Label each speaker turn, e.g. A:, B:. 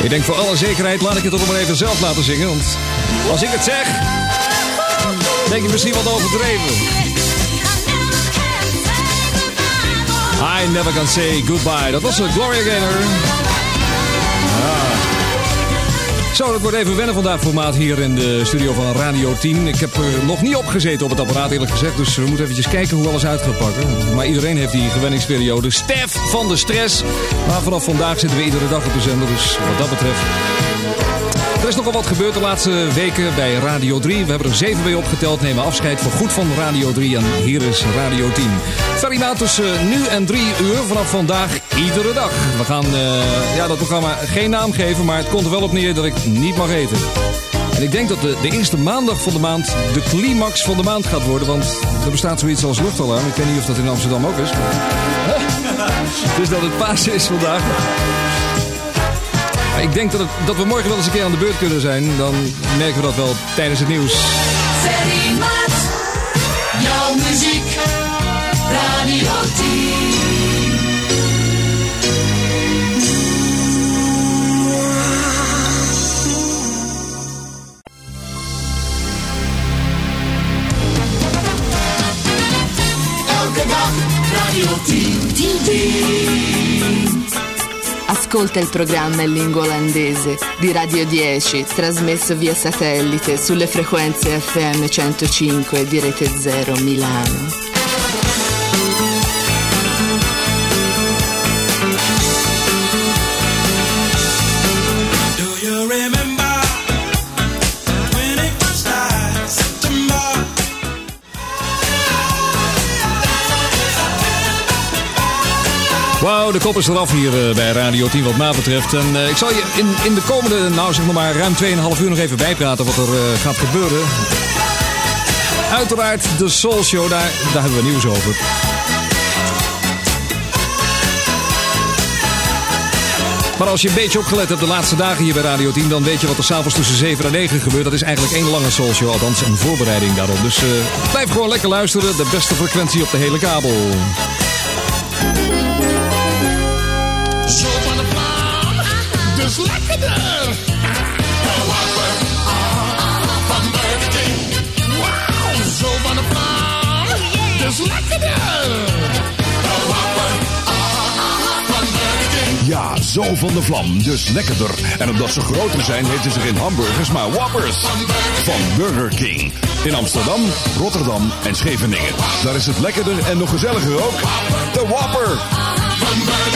A: Ik denk voor alle zekerheid laat ik het toch maar even zelf laten zingen. Want als ik het zeg, denk je misschien wat overdreven. I never can say goodbye. Dat was Gloria Gaynor. Zo, dat wordt even wennen vandaag formaat hier in de studio van Radio 10. Ik heb er nog niet op gezeten op het apparaat eerlijk gezegd. Dus we moeten eventjes kijken hoe alles uit gaat pakken. Maar iedereen heeft die gewenningsperiode. Stef van de stress. Maar vanaf vandaag zitten we iedere dag op de zender. Dus wat dat betreft... Er is nogal wat gebeurd de laatste weken bij Radio 3. We hebben er 7 bij opgeteld. Nemen afscheid voor goed van Radio 3. En hier is Radio 10. Ferry Maat tussen nu en 3 uur. Vanaf vandaag iedere dag. We gaan dat programma geen naam geven. Maar het komt er wel op neer dat ik niet mag eten. En ik denk dat de eerste maandag van de maand de climax van de maand gaat worden. Want er bestaat zoiets als luchtalarm. Ik weet niet of dat in Amsterdam ook is. Dus dat het paas is vandaag. Ik denk dat we morgen wel eens een keer aan de beurt kunnen zijn. Dan merken we dat wel tijdens het nieuws.
B: Ferry Maat, jouw muziek, Radio 10. Elke dag Radio 10.
C: Ascolta il programma in lingua olandese di Radio 10, trasmesso via satellite sulle frequenze FM 105 di Rete Zero Milano.
A: Wauw, de kop is eraf hier bij Radio 10 wat mij betreft. En ik zal je in de komende, maar ruim 2,5 uur nog even bijpraten wat er gaat gebeuren. Uiteraard de Soul Show, daar hebben we nieuws over. Maar als je een beetje opgelet hebt de laatste dagen hier bij Radio 10... dan weet je wat er s'avonds tussen 7 en 9 gebeurt. Dat is eigenlijk één lange Soul Show, althans een voorbereiding daarop. Dus blijf gewoon lekker luisteren. De beste frequentie op de hele kabel.
D: Zo van de vlam, dus lekkerder. De Whopper van Burger King. Wauw, zo van de vlam, dus lekkerder. De Whopper van Burger King.
E: Ja, zo van de vlam, dus lekkerder. En omdat ze groter zijn, heten ze geen hamburgers, maar Whoppers. Van Burger King. In Amsterdam, Rotterdam en Scheveningen. Daar is het lekkerder en nog gezelliger ook. De Whopper.